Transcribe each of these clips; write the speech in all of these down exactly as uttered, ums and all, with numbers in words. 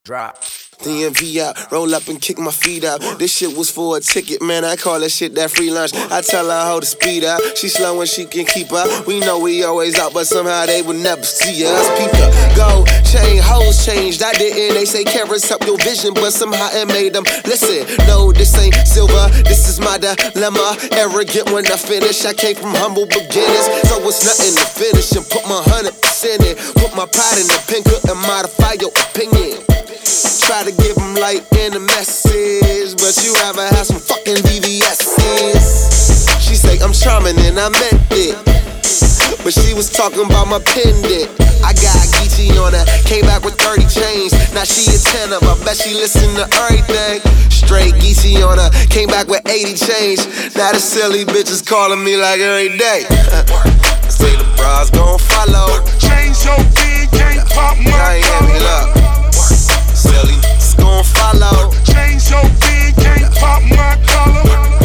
Drop. D M V out, roll up and kick my feet out. This shit was for a ticket, man, I call that shit that free lunch. I tell her how to speed out, she slow and she can keep up. We know we always out, but somehow they would never see us. People go, chain, hoes changed, I didn't. They say carrots help your vision, but somehow it made them listen. No, this ain't silver, this is my dilemma. Arrogant when I finish, I came from humble beginnings, so it's nothing to finish and put my hundred percent in. Put my pride in the pen, couldn't modify your opinion. Try to give them light in the message, but you rather have some fucking V V S's. She say I'm charming and I meant it, but she was talking about my pendant. I got Geechee on her, came back with thirty chains. Now she a ten of, I bet she listen to everything. Straight Geechee on her, came back with eighty chains. Now the silly bitches calling me like every day. Say the bras gon' follow. Chain so big, can't pop my collar. Silly, it's gon' follow. Chain so big, can't pop my collar.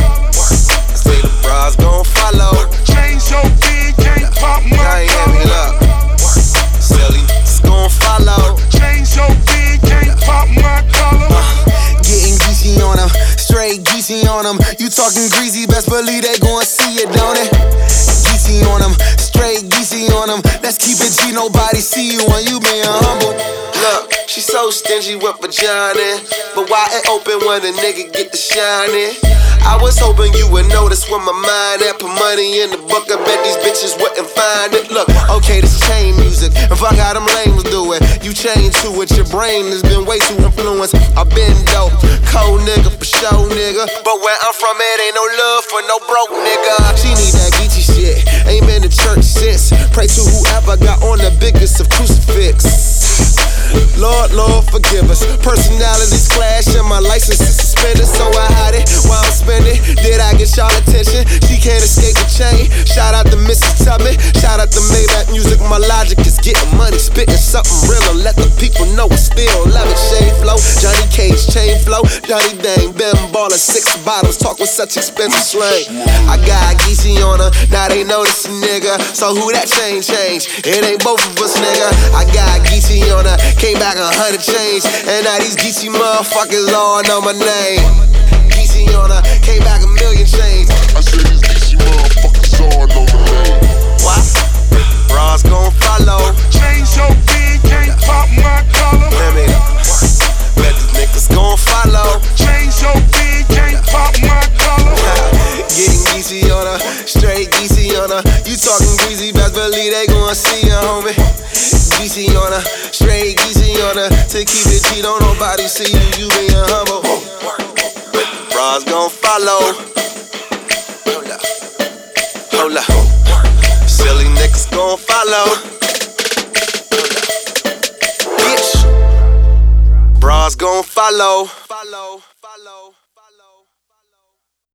Say the bras gon' follow. Chain so big, can't pop my collar. Silly, it's gon' follow. Chain so big, can't pop my collar. Uh, getting Geechee on them, straight Geechee on them. You talking greasy, best believe they gon' see it, don't it? Geechee on them, straight Geechee on them. Let's keep it G, nobody see you when you being humble. Look, she so stingy with vagina, but why it open when a nigga get the shining? I was hoping you would notice when my mind at. Put money in the book, I bet these bitches wouldn't find it. Look, okay, this chain music, and fuck how them lames do it. You chain to it, your brain has been way too influenced. I been dope, cold nigga for show nigga, but where I'm from it ain't no love for no broke nigga. She need that Geechee shit, ain't been to church since. Pray to whoever got on the biggest of crucifix. Lord, Lord, forgive us. Personalities clash and my license is suspended, so I hide it while I'm spending. Did I get y'all attention? She can't escape the chain. Shout out to Missus Tubman, shout out to Maybach Music. My logic is getting money, spitting something real and let the people know I still love it. Shade flow, Johnny Cage chain flow, Johnny Dang, Ben Baller, six bottles, talk with such expensive slang. I got Geechee on her, now they notice a nigga. So who that chain change? It ain't both of us, nigga. I got Geechee on her, came back a hundred chains, and now these Geechee motherfuckers all know my name. Geechee on her, came back a million chains. I said these Geechee motherfuckers all know my name. What? Bras gon' follow. Chain so big, can't pop my collar. Let me bet these niggas gon' follow. Chain so big, can't pop my collar. Getting Geechee on her, straight Geechee on her. You talking greasy, best believe they gon' see ya, homie. Geechee on her, straight Geechee on her. To keep it G, don't nobody see you, you being humble. Bras gon' follow. Hold up, hold up. Silly niggas gon' follow. Hold up. Bitch. Bras gon' follow. Follow, follow.